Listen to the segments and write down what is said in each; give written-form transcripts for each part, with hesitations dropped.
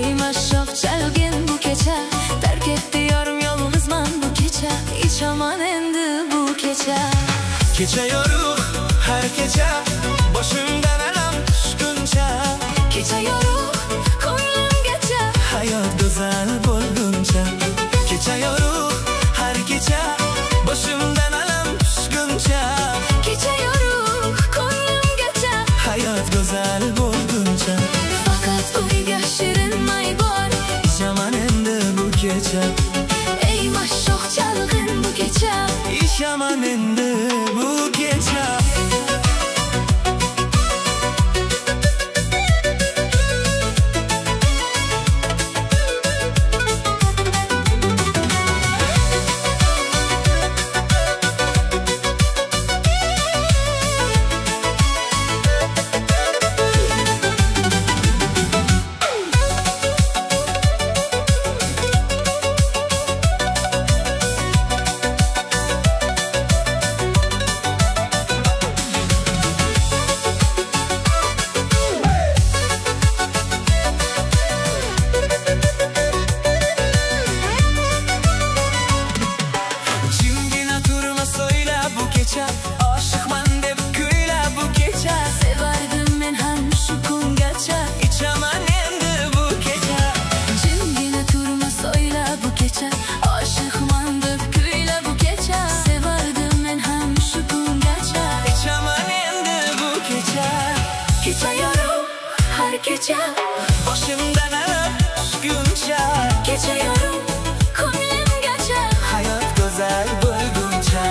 Ey maşraf cəlgin bu keçə, tərk etdi yarım yalnızman bu keçə. İç aman endi bu keçə. Keçiyorum her gece başımdan alam düşkünce. Keçiyorum koynum geçə, Hayat güzel bulgunca. Geçiyorum her gece başımdan alam düşkünce. keçiyorum koynum geçə. Hayat güzel bulgunca. Fakat uyga şirin may var. Yaman endi bu gece. Ey maşraf cəlgin bu keçə. Yaman endi bu gece. Aşıkman deb küyle bu gece. Severdim men hem şu gün geçə. İç aman endi bu gece. Cimgine turma söyle bu keçə. Aşıkmandık küyle bu keçə. Severdim men hem şu gün geçə. İç aman endi bu gece. Keçiyorum her gece. Başımdan alıp düşkünce. Keçiyorum koynum geçə. Hayat güzel bulgunca.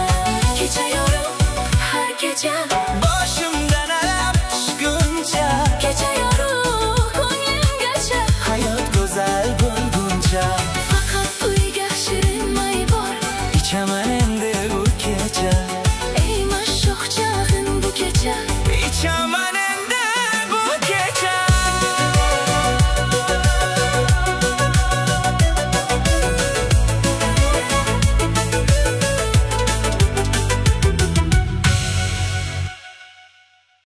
Keçiyorum her gece. Başımdan alıp düşkünce. Keçiyorum